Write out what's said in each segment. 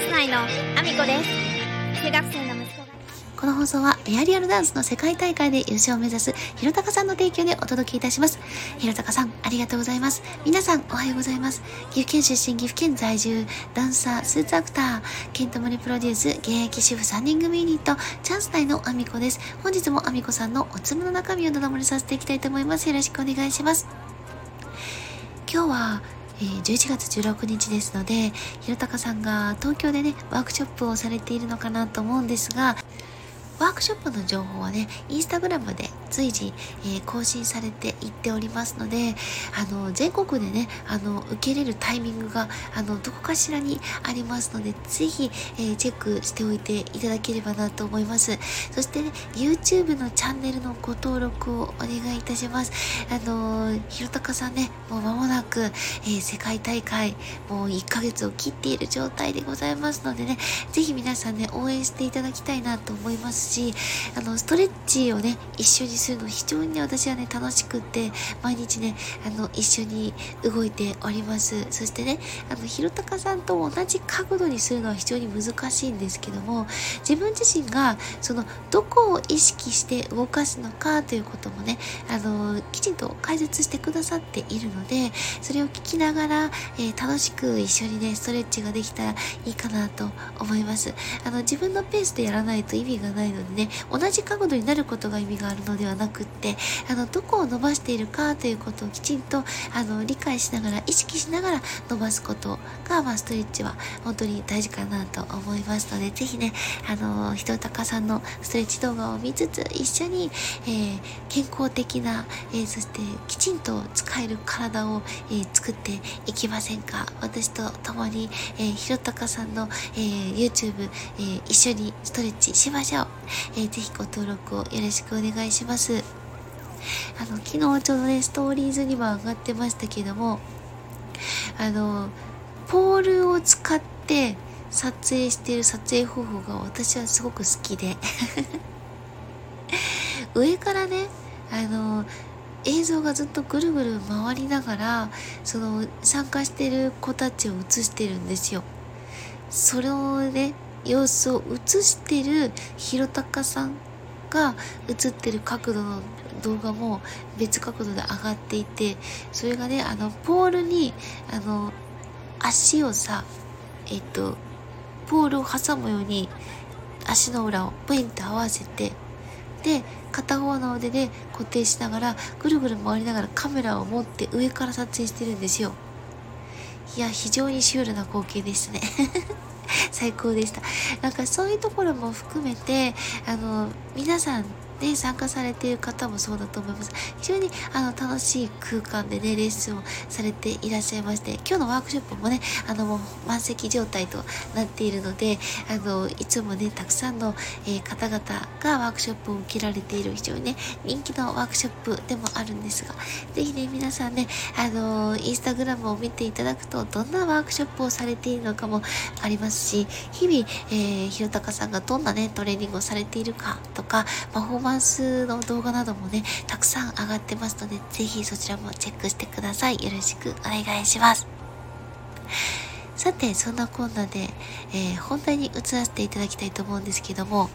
ンス内のアミコです。中学生の息子が。 この放送はエアリアルダンスの世界大会で優勝を目指すひろたかさんの提供でお届けいたします。ひろたかさん、ありがとうございます。皆さん、おはようございます。岐阜県出身、岐阜県在住、ダンサー、スーツアクター、ケントモリプロデュース、現役主婦3人組ユニット、チャンス内のアミコです。本日もアミコさんのおつむの中身をだだ漏れさせていきたいと思います。よろしくお願いします。今日は、11月16日ですので、ひろたかさんが東京でね、ワークショップをされているのかなと思うんですが、ワークショップの情報はね、インスタグラムで随時、更新されていっておりますので、全国でね、受けれるタイミングが、どこかしらにありますので、ぜひ、チェックしておいていただければなと思います。そしてね、YouTube のチャンネルのご登録をお願いいたします。ひろたかさんね、もう間もなく、世界大会、もう1ヶ月を切っている状態でございますのでね、ぜひ皆さんね、応援していただきたいなと思いますし、ストレッチをね、一緒にするの非常にね、私はね、楽しくって、毎日ね、一緒に動いております。そしてね、ひろたかさんと同じ角度にするのは非常に難しいんですけども、自分自身が、どこを意識して動かすのかということもね、きちんと解説してくださっているので、それを聞きながら、楽しく一緒にね、ストレッチができたらいいかなと思います。自分のペースでやらないと意味がないのでね、同じ角度になることが意味があるのではなくって、どこを伸ばしているかということをきちんと、理解しながら、意識しながら伸ばすことが、ストレッチは本当に大事かなと思いますので、ぜひね、ひろたかさんのストレッチ動画を見つつ、一緒に、健康的な、そしてきちんと使える体を、作っていきませんか。私と共に、ひろたかさんの、YouTube、一緒にストレッチしましょう。ぜひご登録をよろしくお願いします。昨日ちょうどね、ストーリーズにも上がってましたけども、ポールを使って撮影している撮影方法が私はすごく好きで上からね、映像がずっとぐるぐる回りながら、参加している子たちを映してるんですよ。それをね、様子を映してるひろたかさんが映ってる角度の動画も別角度で上がっていて、それがね、ポールに足をさ、ポールを挟むように足の裏をポインと合わせて、で片方の腕で固定しながらぐるぐる回りながらカメラを持って上から撮影してるんですよ。いや、非常にシュールな光景ですね最高でした。なんかそういうところも含めて、皆さんね、参加されている方もそうだと思います。非常に楽しい空間でね、レッスンをされていらっしゃいまして、今日のワークショップもね、もう満席状態となっているので、いつもね、たくさんの、方々がワークショップを受けられている非常にね、人気のワークショップでもあるんですが、ぜひね、皆さんね、インスタグラムを見ていただくと、どんなワークショップをされているのかもありますし、日々、ひろたかさんがどんなね、トレーニングをされているかとか、パフォーマンスの動画などもね、たくさん上がってますので、ぜひそちらもチェックしてください。よろしくお願いします。さて、そんなこんなで、本題に移らせていただきたいと思うんですけども、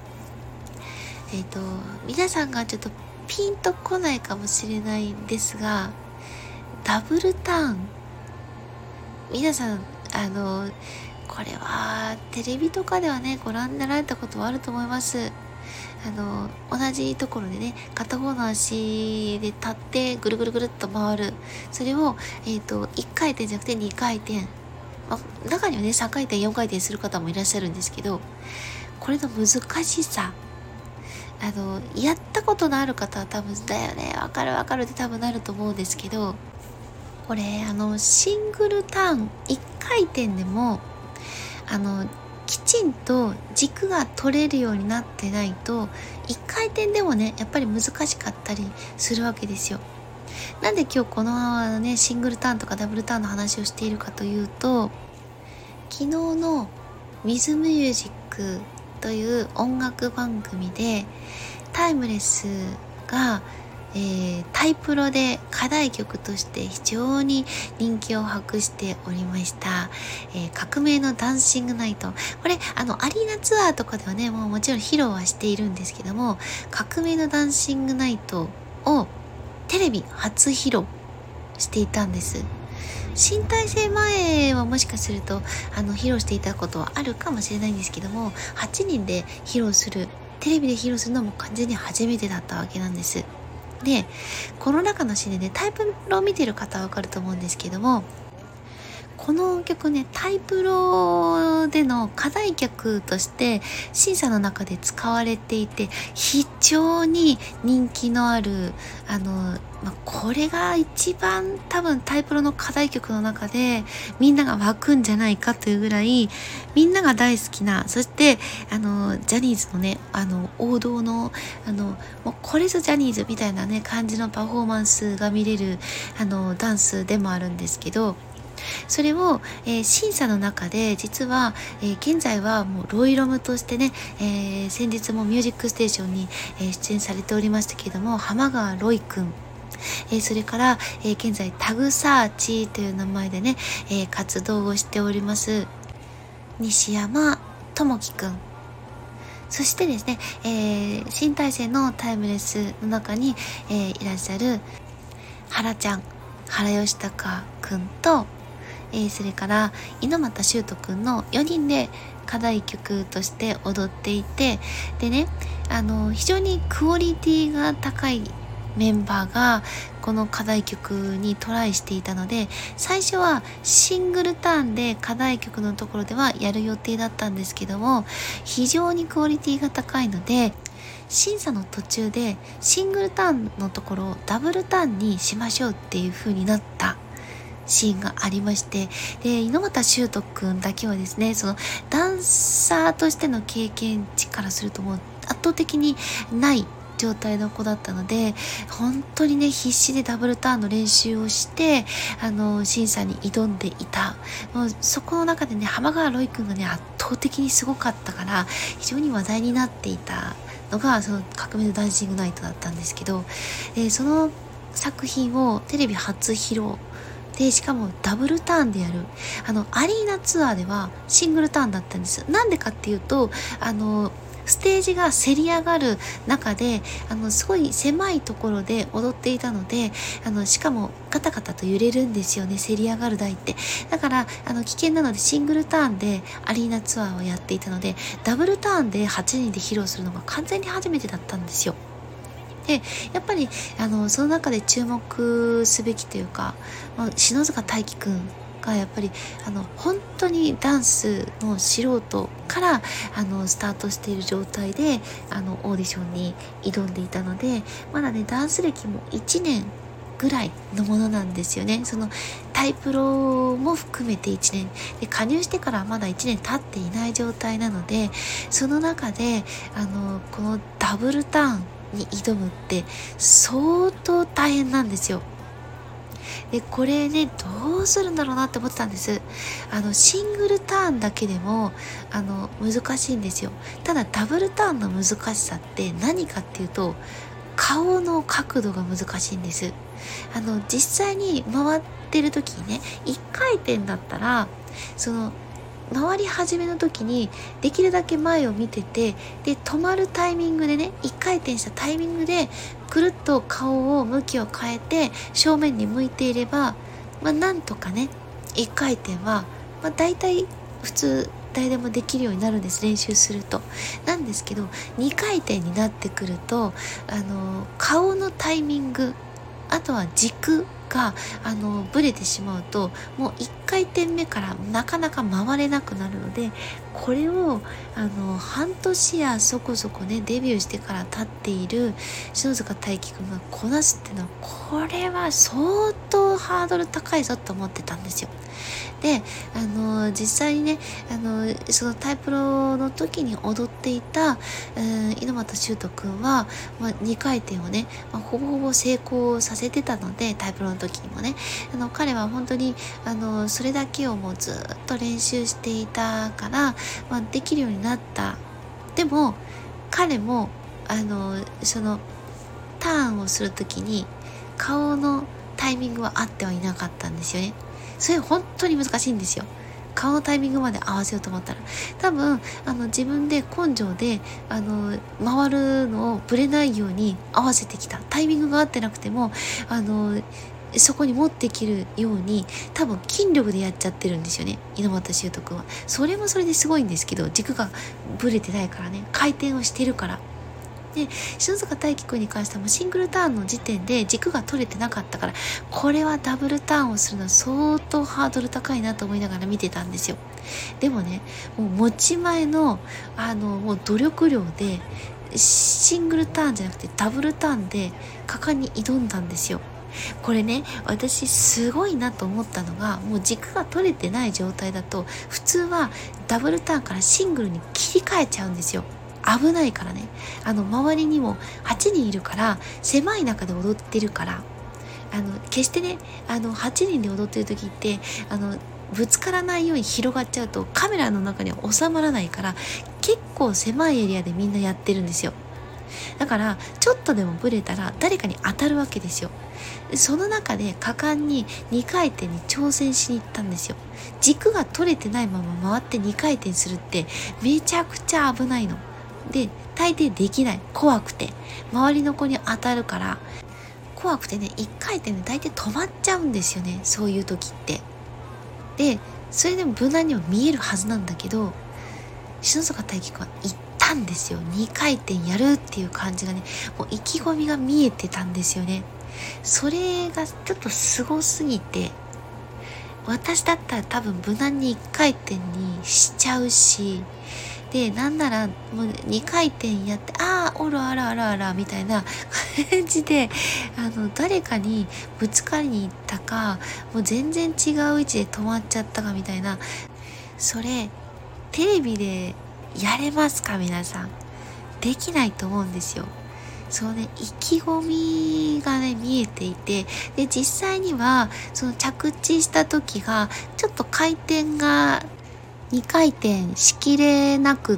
皆さんがちょっとピンとこないかもしれないんですが、ダブルターン、皆さん、これはテレビとかではね、ご覧になられたことはあると思います。同じところでね、片方の足で立ってぐるぐるぐるっと回る。それを、1回転じゃなくて2回転。中にはね、3回転、4回転する方もいらっしゃるんですけど、これの難しさ。やったことのある方は多分、だよね、わかるわかるって多分なると思うんですけど、これ、シングルターン、1回転でも、きちんと軸が取れるようになってないと、1回転でもね、やっぱり難しかったりするわけですよ。なんで今日このね、シングルターンとかダブルターンの話をしているかというと、昨日のウィズミュージックという音楽番組で、タイムレスがタイプロで課題曲として非常に人気を博しておりました、革命のダンシングナイト。これアリーナツアーとかではねもちろん披露はしているんですけども、革命のダンシングナイトをテレビ初披露していたんです。新体制前はもしかすると披露していたことはあるかもしれないんですけども、8人で披露する、テレビで披露するのも完全に初めてだったわけなんです。で、コロナ禍のシーンでね、タイプロを見てる方はわかると思うんですけども、この曲ね、タイプロでの課題曲として審査の中で使われていて、非常に人気のあるこれが一番多分タイプロの課題曲の中でみんなが湧くんじゃないかというぐらいみんなが大好きな、そしてジャニーズのね王道のもうこれぞジャニーズみたいなね感じのパフォーマンスが見れるダンスでもあるんですけど、それを、審査の中で実は、現在はもうロイロムとしてね、先日もミュージックステーションに、出演されておりましたけれども、浜川ロイくん、それから、現在タグサーチという名前でね、活動をしております西山智樹くん、そしてですね、新体制のタイムレスの中に、いらっしゃる原ちゃん、原義孝くんと、それから猪俣秀斗くんの4人で課題曲として踊っていて、でね、非常にクオリティが高いメンバーがこの課題曲にトライしていたので、最初はシングルターンで課題曲のところではやる予定だったんですけども、非常にクオリティが高いので審査の途中でシングルターンのところをダブルターンにしましょうっていう風になったシーンがありまして、で猪俣秀斗くんだけはですね、そのダンサーとしての経験値からするともう圧倒的にない状態の子だったので、本当にね必死でダブルターンの練習をして審査に挑んでいた。もうそこの中でね浜川ロイくんがね圧倒的にすごかったから非常に話題になっていたのがその革命のダンシングナイトだったんですけど、その作品をテレビ初披露で、しかもダブルターンでやるアリーナツアーではシングルターンだったんです。なんでかっていうとステージがせり上がる中ですごい狭いところで踊っていたのでしかもガタガタと揺れるんですよね、せり上がる台って。だから危険なのでシングルターンでアリーナツアーをやっていたので、ダブルターンで8人で披露するのが完全に初めてだったんですよ。でやっぱりその中で注目すべきというか、篠塚大輝くんがやっぱり本当にダンスの素人からスタートしている状態でオーディションに挑んでいたので、まだねダンス歴も1年ぐらいのものなんですよね。そのタイプロも含めて1年で、加入してからまだ1年経っていない状態なので、その中でこのダブルターンに挑むって相当大変なんですよ。でこれねどうするんだろうなって思ってたんです。シングルターンだけでも難しいんですよ。ただダブルターンの難しさって何かっていうと、顔の角度が難しいんです。実際に回ってる時にね、1回転だったらその回り始めの時にできるだけ前を見てて、で止まるタイミングでね、1回転したタイミングでくるっと顔を向きを変えて正面に向いていれば、なんとかね1回転は、大体普通誰でもできるようになるんです、練習すると。なんですけど2回転になってくると顔のタイミング、あとは軸がブレてしまうと、もう1回転目からなかなか回れなくなるので、これを半年やそこそこねデビューしてから経っている篠塚大輝くんがこなすっていうのは、これは相当ハードル高いぞと思ってたんですよ。で実際にねそのタイプロの時に踊っていた猪俣秀斗くんは、2回転をね、ほぼほぼ成功させてたので、タイプロの時にもね彼は本当にそれだけをもうずっと練習していたから、できるようになった。でも彼もそのターンをするときに顔のタイミングは合ってはいなかったんですよね。それ本当に難しいんですよ。顔のタイミングまで合わせようと思ったら多分自分で根性で回るのをぶれないように合わせてきた。タイミングが合ってなくてもそこに持ってきるように多分筋力でやっちゃってるんですよね、猪俣秀斗くんは。それもそれですごいんですけど、軸がぶれてないからね、回転をしてるから。で篠塚大輝くんに関してはシングルターンの時点で軸が取れてなかったから、これはダブルターンをするのは相当ハードル高いなと思いながら見てたんですよ。でもね、もう持ち前のもう努力量でシングルターンじゃなくてダブルターンで果敢に挑んだんですよ。これね、私すごいなと思ったのが、もう軸が取れてない状態だと普通はダブルターンからシングルに切り替えちゃうんですよ。危ないからね。周りにも8人いるから、狭い中で踊ってるから、決してね、8人で踊ってる時って、ぶつからないように広がっちゃうとカメラの中には収まらないから、結構狭いエリアでみんなやってるんですよ。だからちょっとでもブレたら誰かに当たるわけですよ。その中で果敢に2回転に挑戦しに行ったんですよ。軸が取れてないまま回って2回転するってめちゃくちゃ危ないので、大抵できない。怖くて周りの子に当たるから怖くてね、1回転で大体止まっちゃうんですよね、そういう時って。でそれでも無難には見えるはずなんだけど、篠塚大輝くんは行ったんですよ。2回転やるっていう感じがね、もう意気込みが見えてたんですよね。それがちょっとすごすぎて、私だったら多分無難に1回転にしちゃうし、でなんならもう2回転やって、おるあらあらあらみたいな感じで誰かにぶつかりに行ったか、もう全然違う位置で止まっちゃったかみたいな。それテレビでやれますか皆さん。できないと思うんですよ。そうね、意気込みがね見えていて、で実際にはその着地した時がちょっと回転が2回転しきれなくって、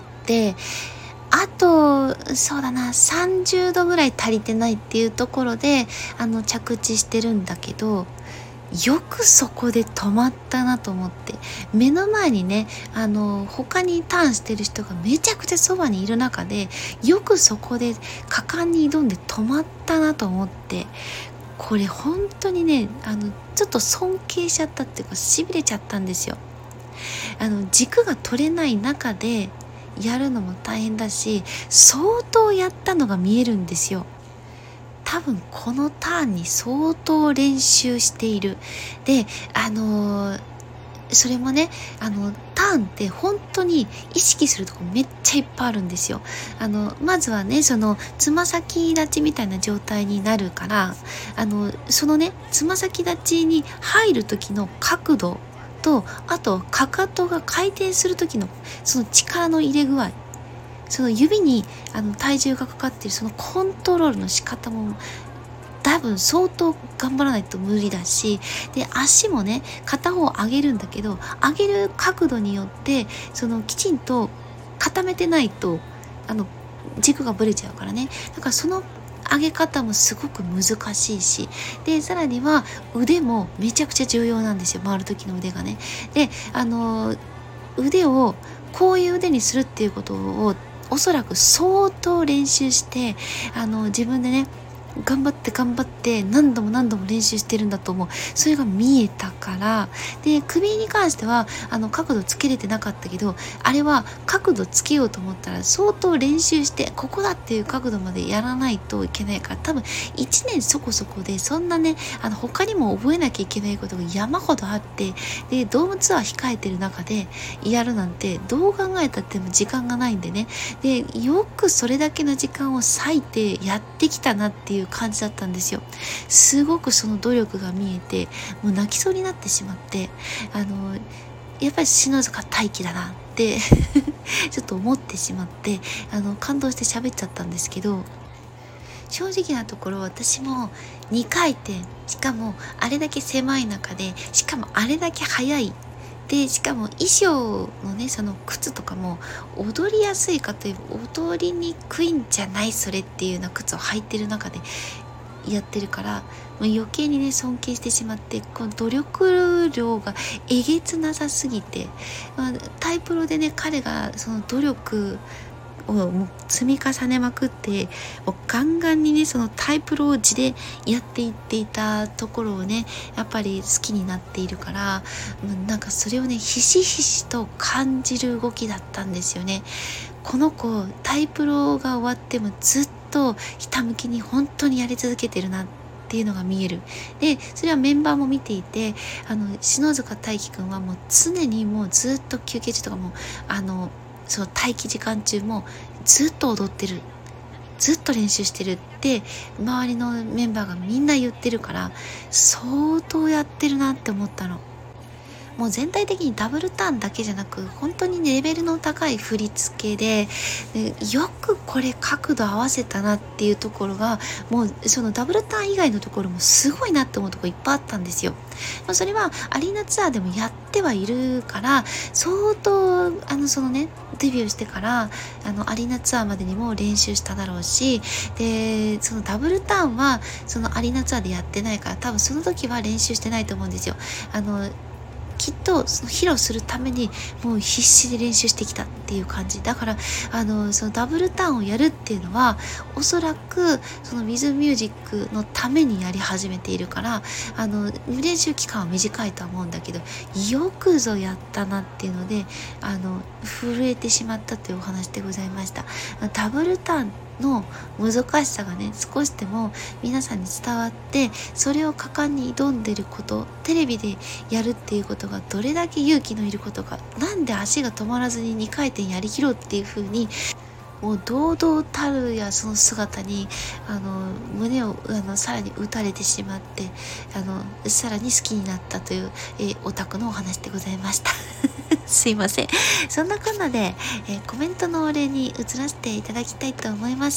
あとそうだな30度ぐらい足りてないっていうところで着地してるんだけど、よくそこで止まったなと思って、目の前にね他にターンしてる人がめちゃくちゃそばにいる中で、よくそこで果敢に挑んで止まったなと思って、これ本当にねちょっと尊敬しちゃったっていうか、痺れちゃったんですよ。軸が取れない中でやるのも大変だし、相当やったのが見えるんですよ。多分このターンに相当練習している。でそれもねターンって本当に意識するとこめっちゃいっぱいあるんですよ。まずはねそのつま先立ちみたいな状態になるから、そのねつま先立ちに入る時の角度と、あとかかとが回転する時のその力の入れ具合、その指に体重がかかっているそのコントロールの仕方も多分相当頑張らないと無理だし、で足もね片方上げるんだけど、上げる角度によってそのきちんと固めてないと軸がぶれちゃうからね。だからその上げ方もすごく難しいし、でさらには腕もめちゃくちゃ重要なんですよ、回る時の腕がね。で腕をこういう腕にするっていうことをおそらく相当練習して自分でね頑張って何度も練習してるんだと思う。それが見えたから。で首に関しては角度つけれてなかったけど、あれは角度つけようと思ったら相当練習してここだっていう角度までやらないといけないから、多分1年そこそこでそんなね他にも覚えなきゃいけないことが山ほどあって、でドームツアー控えてる中でやるなんてどう考えたっても時間がないんでね。でよくそれだけの時間を割いてやってきたなっていう感じだったんですよ。すごくその努力が見えて、もう泣きそうになってしまって、やっぱり篠塚大輝だなってちょっと思ってしまって、感動して喋っちゃったんですけど、正直なところ私も2回転、しかもあれだけ狭い中で、しかもあれだけ速いでしかも衣装のねその靴とかも踊りやすいかといえば踊りにくいんじゃないそれっていうような靴を履いてる中でやってるから、余計にね尊敬してしまって、この努力量がえげつなさすぎて、タイプロでね彼がその努力をもう積み重ねまくって、もうガンガンにねそのタイプロを地でやっていっていたところをねやっぱり好きになっているから、なんかそれをねひしひしと感じる動きだったんですよね。この子タイプロが終わってもずっとひたむきに本当にやり続けてるなっていうのが見える。でそれはメンバーも見ていて、篠塚大輝くんはもう常にもうずっと休憩中とかもその待機時間中もずっと踊ってる、ずっと練習してるって周りのメンバーがみんな言ってるから、相当やってるなって思ったの。もう全体的にダブルターンだけじゃなく、本当にレベルの高い振り付けで、よくこれ角度合わせたなっていうところが、もうそのダブルターン以外のところもすごいなって思うところいっぱいあったんですよ。それはアリーナツアーでもやってはいるから、相当そのねデビューしてからアリーナツアーまでにも練習しただろうし、でそのダブルターンはそのアリーナツアーでやってないから、多分その時は練習してないと思うんですよ。きっとその披露するためにもう必死で練習してきたっていう感じだから、そのダブルターンをやるっていうのはおそらくそのウィズミュージックのためにやり始めているから、練習期間は短いとは思うんだけど、よくぞやったなっていうので震えてしまったというお話でございました。ダブルターンの難しさがね少しでも皆さんに伝わって、それを果敢に挑んでること、テレビでやるっていうことがどれだけ勇気のいることか、なんで足が止まらずに2回転やりきろうっていう風にもう堂々たるやその姿に胸をさらに打たれてしまって、さらに好きになったという、オタクのお話でございましたすいません。そんなこんなで、コメントのお礼に移らせていただきたいと思います。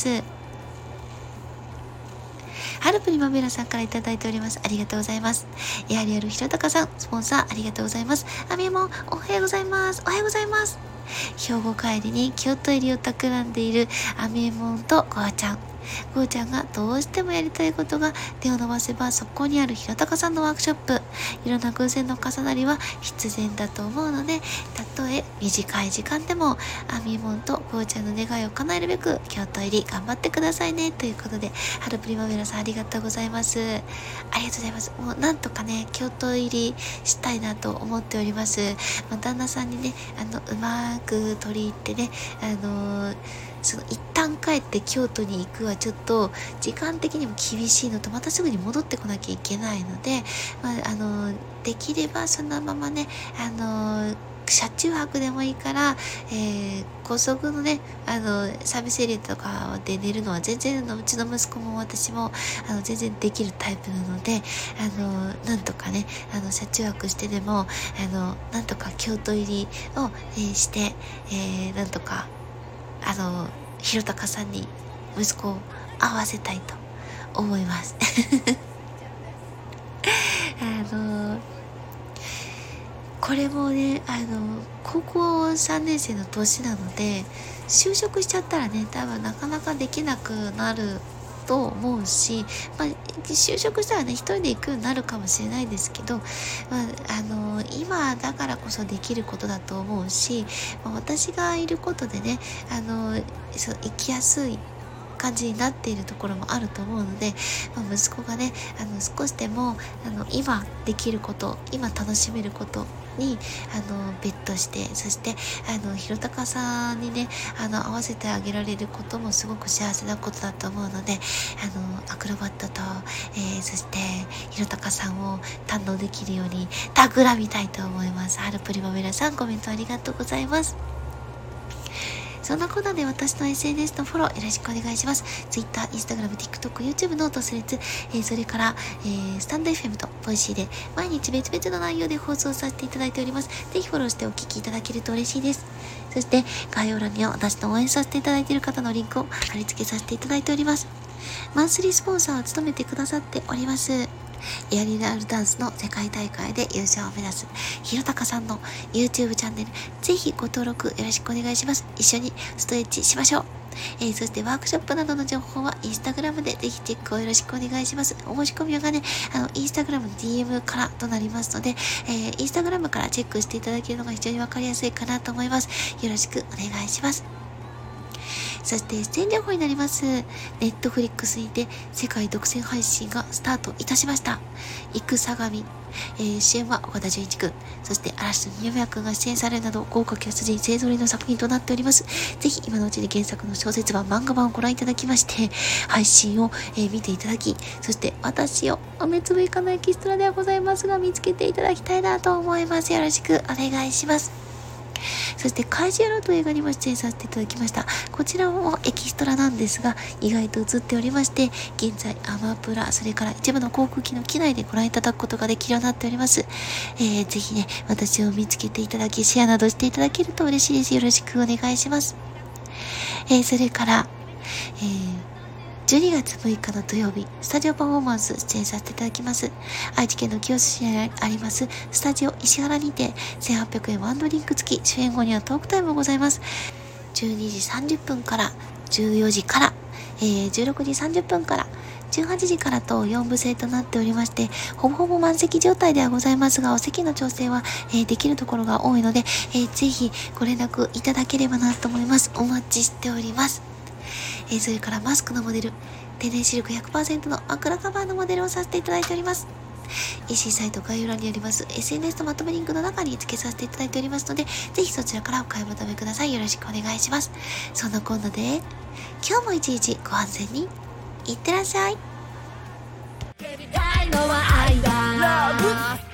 ハルプリマベラさんからいただいております。ありがとうございます。やはりひろたかさん、スポンサーありがとうございます。あみえもん、おはようございます。おはようございます。兵庫帰りに京都入りを企んでいるあみえもんとごあちゃん。ごーちゃんがどうしてもやりたいことが、手を伸ばせばそこにあるひろたかさんのワークショップ。いろんな偶然の重なりは必然だと思うので、たとえ短い時間でもあみもんとごーちゃんの願いを叶えるべく京都入り頑張ってくださいねということで、ハルプリマベラさんありがとうございます。ありがとうございます。もうなんとかね京都入りしたいなと思っております。旦那さんにねうまく取り入ってねその一旦帰って京都に行くはちょっと時間的にも厳しいのと、またすぐに戻ってこなきゃいけないので、できればそのままね車中泊でもいいから、高速のねサービスエリアとかで寝るのは全然うちの息子も私も全然できるタイプなので、なんとかね車中泊してでもなんとか京都入りを、して、なんとかひろたかさんに息子を会わせたいと思いますこれもね高校3年生の年なので、就職しちゃったらね多分なかなかできなくなると思うし、就職したらね一人で行くようになるかもしれないですけど、今だからこそできることだと思うし、私がいることでね生きやすい感じになっているところもあると思うので、息子がね少しでも今できること、今楽しめることにベットして、そしてひろたかさんにね合わせてあげられることもすごく幸せなことだと思うので、アクロバットと、そしてひろたかさんを堪能できるように企みたいと思います。ハルプリマベラさんコメントありがとうございます。そんなことで私の SNS のフォローよろしくお願いします。Twitter、Instagram、TikTok、YouTube ノート、スレッズ、それから、スタンド FM とボイシーで毎日別々の内容で放送させていただいております。ぜひフォローしてお聞きいただけると嬉しいです。そして概要欄には私の応援させていただいている方のリンクを貼り付けさせていただいております。マンスリースポンサーを務めてくださっておりますエアリアルダンスの世界大会で優勝を目指すひろたかさんの YouTube チャンネル、ぜひご登録よろしくお願いします。一緒にストレッチしましょう。そしてワークショップなどの情報はインスタグラムでぜひチェックをよろしくお願いします。お申し込みがね、インスタグラム DM からとなりますので、インスタグラムからチェックしていただけるのが非常にわかりやすいかなと思います。よろしくお願いします。そして出演情報になります。ネットフリックスにて世界独占配信がスタートいたしました。戦神、主演は岡田准一くん、そして嵐の二宮くんが出演されるなど豪華キャスト陣勢ぞろいの作品となっております。ぜひ今のうちに原作の小説版、漫画版をご覧いただきまして、配信を、見ていただき、そして私を雨粒いかないエキストラではございますが見つけていただきたいなと思います。よろしくお願いします。そして怪獣ロード映画にも出演させていただきました。こちらもエキストラなんですが意外と映っておりまして、現在アマプラ、それから一部の航空機の機内でご覧いただくことができるようになっております。ぜひね、私を見つけていただきシェアなどしていただけると嬉しいです。よろしくお願いします。それから、12月6日の土曜日、スタジオパフォーマンス出演させていただきます。愛知県の清須市にありますスタジオ石原にて1800円ワンドリンク付き、主演後にはトークタイムもございます。12時30分から14時から、16時30分から18時からと4部制となっておりまして、ほぼほぼ満席状態ではございますが、お席の調整は、できるところが多いので、ぜひご連絡いただければなと思います。お待ちしております。それからマスクのモデル、天然シルク 100% の枕カバーのモデルをさせていただいております。EC サイト概要欄にあります SNS のまとめリンクの中に付けさせていただいておりますので、ぜひそちらからお買い求めください。よろしくお願いします。そんなこんなで今日も一日ご安全にいってらっしゃい。